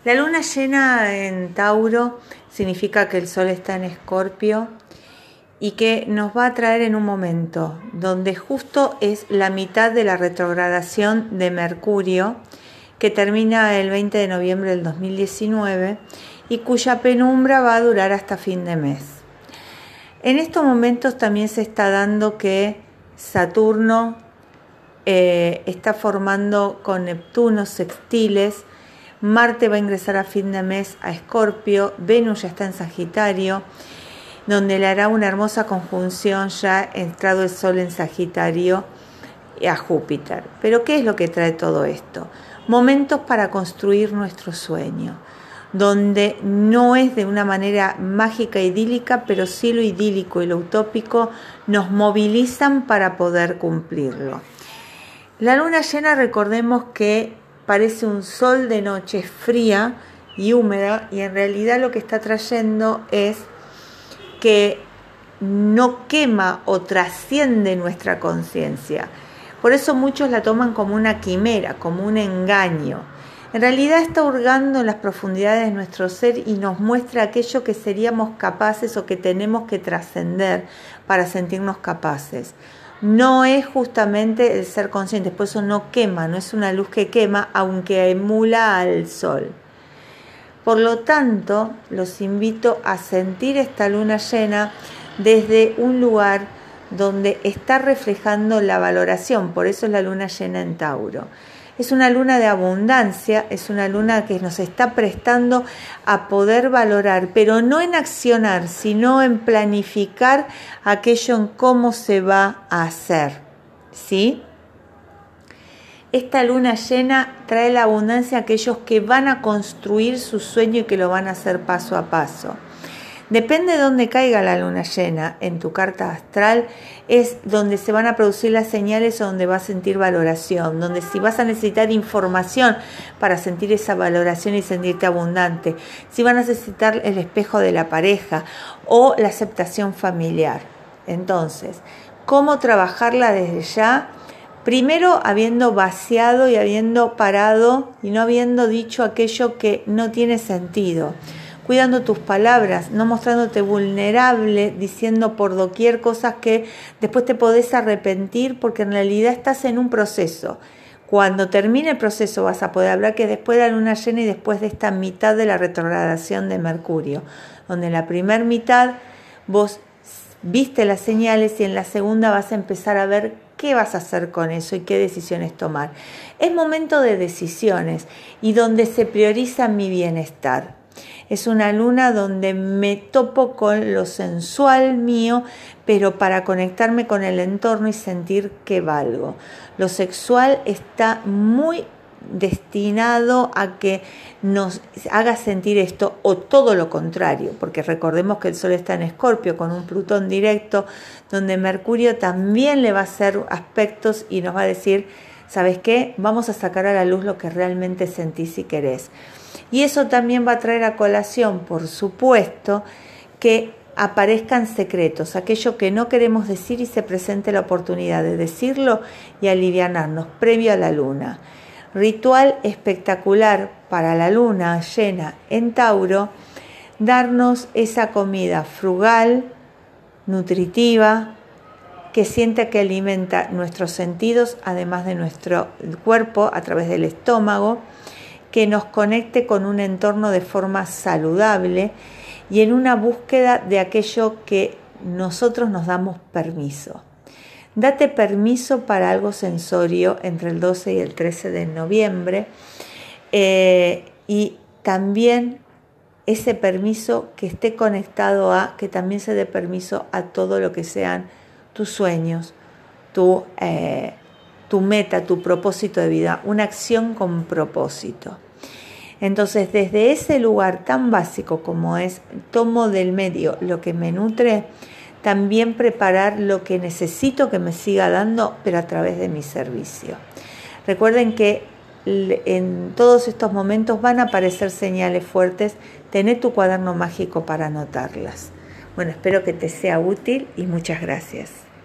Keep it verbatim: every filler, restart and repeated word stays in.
La luna llena en Tauro significa que el sol está en Escorpio y que nos va a traer en un momento donde justo es la mitad de la retrogradación de Mercurio, que termina el veinte de noviembre del dos mil diecinueve y cuya penumbra va a durar hasta fin de mes. En estos momentos también se está dando que Saturno eh, está formando con Neptuno sextiles. Marte va a ingresar a fin de mes a Escorpio, Venus ya está en Sagitario, donde le hará una hermosa conjunción ya entrado el Sol en Sagitario a Júpiter. Pero ¿qué es lo que trae todo esto? Momentos para construir nuestro sueño, donde no es de una manera mágica, idílica, pero sí lo idílico y lo utópico nos movilizan para poder cumplirlo. La luna llena, recordemos que parece un sol de noche fría y húmeda, y en realidad lo que está trayendo es que no quema o trasciende nuestra conciencia. Por eso muchos la toman como una quimera, como un engaño. En realidad está hurgando en las profundidades de nuestro ser y nos muestra aquello que seríamos capaces o que tenemos que trascender para sentirnos capaces. No es justamente el ser consciente, por eso no quema, no es una luz que quema, aunque emula al sol. Por lo tanto, los invito a sentir esta luna llena desde un lugar donde está reflejando la valoración, por eso es la luna llena en Tauro. Es una luna de abundancia, es una luna que nos está prestando a poder valorar, pero no en accionar, sino en planificar aquello en cómo se va a hacer, ¿sí? Esta luna llena trae la abundancia a aquellos que van a construir su sueño y que lo van a hacer paso a paso. Depende de dónde caiga la luna llena en tu carta astral, es donde se van a producir las señales o donde vas a sentir valoración, donde si vas a necesitar información para sentir esa valoración y sentirte abundante, si van a necesitar el espejo de la pareja o la aceptación familiar. Entonces, ¿cómo trabajarla desde ya? Primero, habiendo vaciado y habiendo parado y no habiendo dicho aquello que no tiene sentido. Cuidando tus palabras, no mostrándote vulnerable, diciendo por doquier cosas que después te podés arrepentir porque en realidad estás en un proceso. Cuando termine el proceso vas a poder hablar, que después de la luna llena y después de esta mitad de la retrogradación de Mercurio, donde en la primera mitad vos viste las señales y en la segunda vas a empezar a ver qué vas a hacer con eso y qué decisiones tomar. Es momento de decisiones y donde se prioriza mi bienestar. Es una luna donde me topo con lo sensual mío, pero para conectarme con el entorno y sentir que valgo. Lo sexual está muy destinado a que nos haga sentir esto o todo lo contrario, porque recordemos que el Sol está en Escorpio con un Plutón directo, donde Mercurio también le va a hacer aspectos y nos va a decir, ¿sabes qué? Vamos a sacar a la luz lo que realmente sentís y querés. Y eso también va a traer a colación, por supuesto, que aparezcan secretos, aquello que no queremos decir y se presente la oportunidad de decirlo y alivianarnos previo a la luna. Ritual espectacular para la luna llena en Tauro, darnos esa comida frugal, nutritiva, que sienta que alimenta nuestros sentidos, además de nuestro cuerpo a través del estómago, que nos conecte con un entorno de forma saludable y en una búsqueda de aquello que nosotros nos damos permiso. Date permiso para algo sensorio entre el doce y el trece de noviembre eh, y también ese permiso que esté conectado a, que también se dé permiso a todo lo que sean tus sueños, tu, eh, tu meta, tu propósito de vida, una acción con propósito. Entonces, desde ese lugar tan básico como es, tomo del medio lo que me nutre, también preparar lo que necesito que me siga dando, pero a través de mi servicio. Recuerden que en todos estos momentos van a aparecer señales fuertes. Tené tu cuaderno mágico para anotarlas. Bueno, espero que te sea útil y muchas gracias.